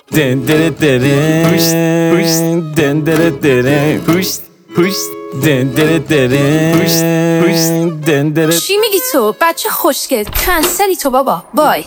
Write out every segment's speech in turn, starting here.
Den dere dere Huşt huşt Den dere dere Huşt huşt Den dere dere Huşt huşt Den dere. چی میگی تو؟ بچه خوشگل کنسلی تو بابا. بای.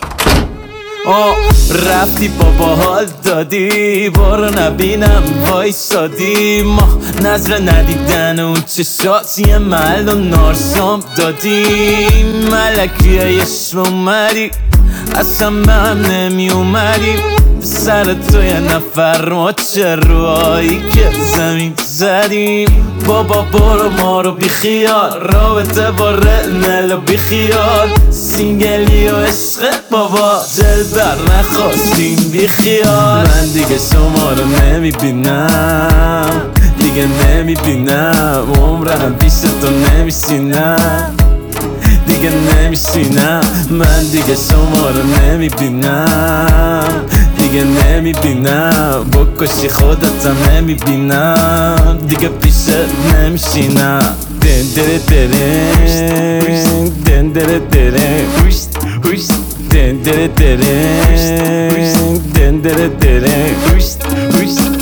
رفتی بابا حال دادی بارو نبینم وایسادی ما نظر ندیدن اون چشاتی محل و نارسام دادی ملکی عشق اومدی اصلا به هم نمی اومدی سر تو یه نفر ما چه روهایی که زمین زدیم بابا برو ما رو بیخیال رابطه با رنل و بیخیال سینگلی و عشق بابا دل بر نخواستیم بیخیال من دیگه شما رو نمیبینم دیگه نمیبینم عمرم پیش تو نمیشینم دیگه نمیشینم من دیگه شما رو نمیبینم دیگه نمیبینم بکشی خودتم نمیبینم دیگه پیشت نمیشینم دن دره دره دن دره دره هوشت هوشت دن دره دره دن دره دره هوشت هوشت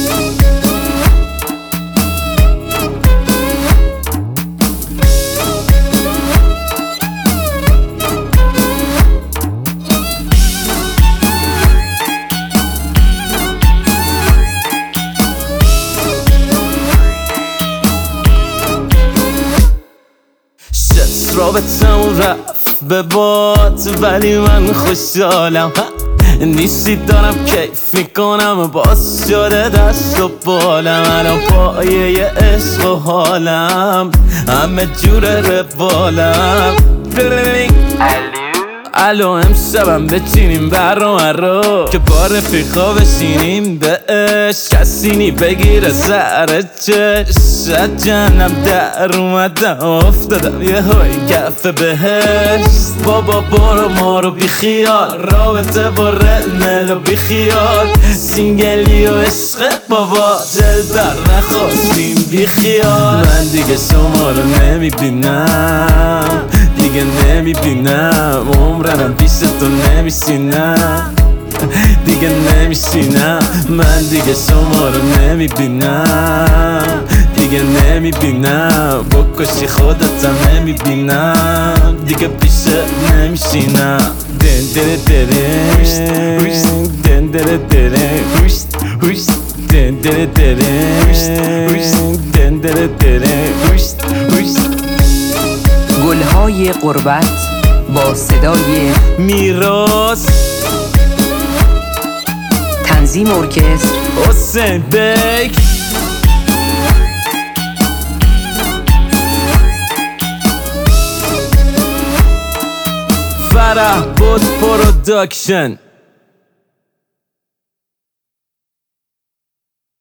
رابطمون رفت به باد ولی من خوشحالم نیستی دارم کیف میکنم باز شده دست و بالم الان پایه عشق و حالم همه جور روالم الو امشبم بچینیم برنامه رو که با رفیقا بشینیم به عشق کسینی بگیره سر چشم از جهنم در اومدم افتادم یه های کف بهشت بابا برو ما رو بیخیال رابطه با رنل و بیخیال سینگلی و عشق بابا دل بر نخواستیم بیخیال من دیگه شما رو نمیبینم دیگه نمیبینم عمرم پیش تو نمیشینم دیگه نمیشینم من دیگه شما رو نمیبینم دیگه نمیبینم بکشی خودتم نمیبینم دیگه پیشت نمیشینم دن دره دره دن دره دره هوشت هوشت دن دره دره دن دره دره هوشت هوشت گلهای غربت با صدای میراث تنظیم ارکستر حسین بیگ فرح بود پروداکشن